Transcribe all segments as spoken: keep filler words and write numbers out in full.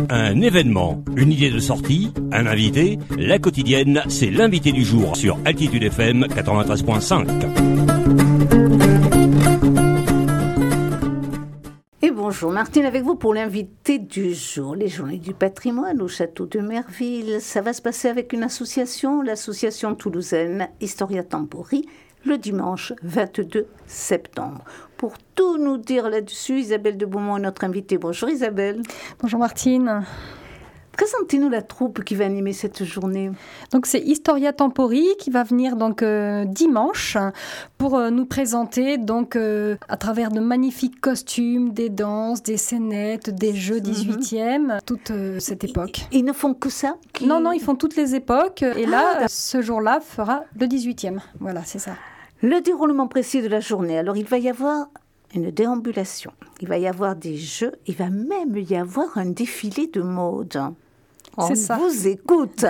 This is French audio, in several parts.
Un événement, une idée de sortie, un invité, la quotidienne, c'est l'invité du jour sur Altitude F M quatre-vingt-treize virgule cinq. Et bonjour Martine, avec vous pour l'invité du jour, les Journées du patrimoine au château de Merville. Ça va se passer avec une association, l'association toulousaine Historia Tempori, le dimanche vingt-deux septembre. Pour tout nous dire là-dessus, Isabelle de Beaumont est notre invitée. Bonjour Isabelle. Bonjour Martine. Présentez-nous la troupe qui va animer cette journée. Donc c'est Historia Tempori qui va venir donc euh, dimanche pour euh, nous présenter donc euh, à travers de magnifiques costumes, des danses, des scénettes, des jeux dix-huitième, mm-hmm. toute euh, cette époque. Ils, ils ne font que ça qui... Non, non, ils font toutes les époques et ah, là, d'accord. Ce jour-là fera le dix-huitième. Voilà, c'est ça. Le déroulement précis de la journée. Alors il va y avoir une déambulation, il va y avoir des jeux, il va même y avoir un défilé de mode. C'est On ça. vous écoute.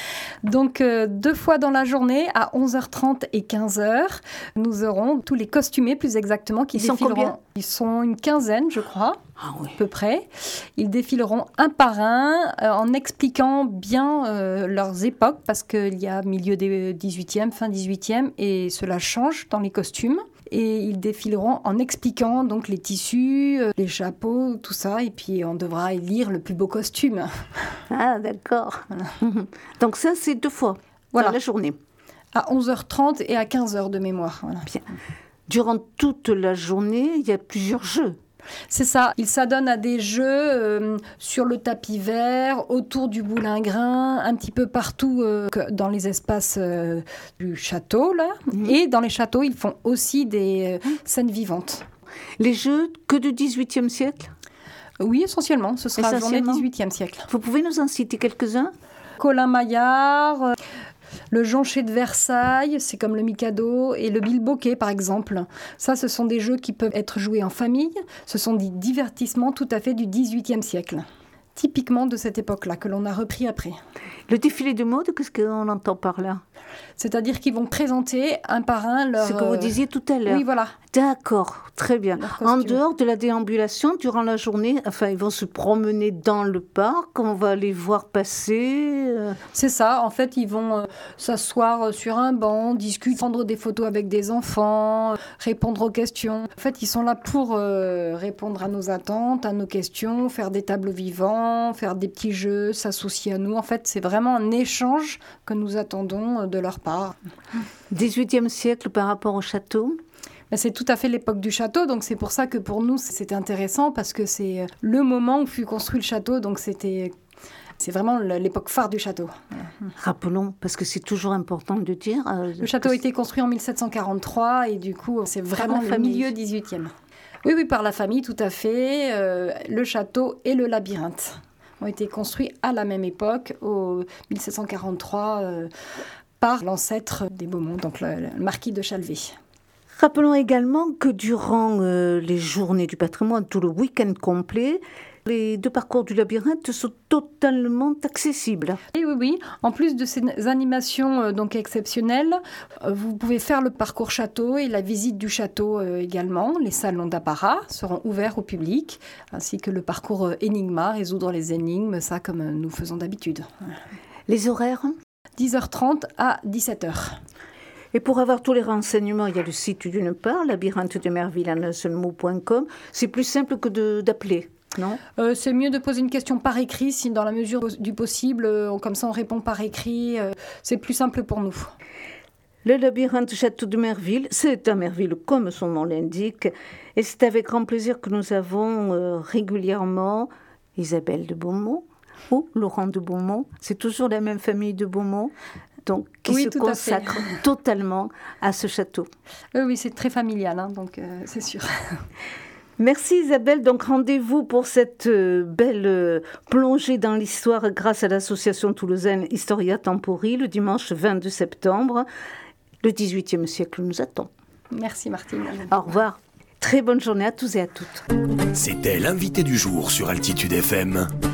Donc, euh, deux fois dans la journée, à onze heures trente et quinze heures, nous aurons tous les costumés, plus exactement, qui Ils défileront. sont combien ? Ils sont une quinzaine, je crois, ah oui. à peu près. Ils défileront un par un, euh, en expliquant bien euh, leurs époques, parce qu'il y a milieu des dix-huitième, fin dix-huitième, et cela change dans les costumes. Et ils défileront en expliquant donc les tissus, les chapeaux, tout ça. Et puis, on devra élire le plus beau costume. Ah, d'accord. Voilà. Donc ça, c'est deux fois voilà. Dans la journée. À onze heures trente et à quinze heures de mémoire. Voilà. Bien. Durant toute la journée, il y a plusieurs jeux. C'est ça, il s'adonne à des jeux euh, sur le tapis vert, autour du boulingrin, un petit peu partout euh, dans les espaces euh, du château, là. Mmh. Et dans les châteaux, ils font aussi des euh, scènes vivantes. Les jeux que du dix-huitième siècle ? Oui, essentiellement, ce sera la journée dix-huitième siècle. Vous pouvez nous en citer quelques-uns ? Colin Maillard... Euh, Le Joncher de Versailles, c'est comme le Mikado, et le Bilboquet, par exemple. Ça, ce sont des jeux qui peuvent être joués en famille. Ce sont des divertissements tout à fait du dix-huitième siècle. Typiquement de cette époque-là, que l'on a repris après. Le défilé de mode, qu'est-ce qu'on entend par là ? C'est-à-dire qu'ils vont présenter un par un leur... Ce que vous disiez tout à l'heure. Oui, voilà. D'accord, très bien. En dehors de la déambulation, durant la journée, enfin, ils vont se promener dans le parc, on va les voir passer. Euh... C'est ça, en fait, ils vont euh, s'asseoir sur un banc, discuter, prendre des photos avec des enfants, euh, répondre aux questions. En fait, ils sont là pour euh, répondre à nos attentes, à nos questions, faire des tableaux vivants, faire des petits jeux, s'associer à nous. En fait, c'est vraiment un échange que nous attendons de leur part. dix-huitième siècle par rapport au château ? C'est tout à fait l'époque du château, donc c'est pour ça que pour nous, c'était intéressant, parce que c'est le moment où fut construit le château, donc c'était... C'est vraiment l'époque phare du château. Rappelons, parce que c'est toujours important de dire... Euh, le château a été construit en mille sept cent quarante-trois, et du coup, c'est vraiment le milieu dix-huitième. Oui, oui, par la famille, tout à fait. Euh, le château et le labyrinthe ont été construits à la même époque, au mille sept cent quarante-trois, euh, par l'ancêtre des Beaumont, donc le, le marquis de Chalvet. Rappelons également que durant euh, les journées du patrimoine, tout le week-end complet, les deux parcours du labyrinthe sont totalement accessibles. Et oui, oui. En plus de ces animations euh, donc exceptionnelles, euh, vous pouvez faire le parcours château et la visite du château euh, également. Les salons d'apparat seront ouverts au public, ainsi que le parcours euh, Enigma, résoudre les énigmes, ça comme euh, nous faisons d'habitude. Les horaires ? dix heures trente à dix-sept heures. Et pour avoir tous les renseignements, il y a le site d'une part, labyrinthe de Merville en un seul mot point com. C'est plus simple que de, d'appeler, non ? euh, C'est mieux de poser une question par écrit, si dans la mesure du possible, euh, comme ça on répond par écrit. Euh, c'est plus simple pour nous. Le labyrinthe Château de Merville, c'est à Merville comme son nom l'indique. Et c'est avec grand plaisir que nous avons euh, régulièrement Isabelle de Beaumont ou Laurent de Beaumont. C'est toujours la même famille de Beaumont. Donc, qui oui, se consacre totalement à ce château. Oui, oui, c'est très familial, hein, donc euh, c'est sûr. Merci Isabelle. Donc, rendez-vous pour cette euh, belle euh, plongée dans l'histoire grâce à l'association toulousaine Historia Tempori le dimanche vingt-deux septembre. Le dix-huitième siècle nous attend. Merci Martine. Au revoir. Très bonne journée à tous et à toutes. C'était l'invité du jour sur Altitude F M.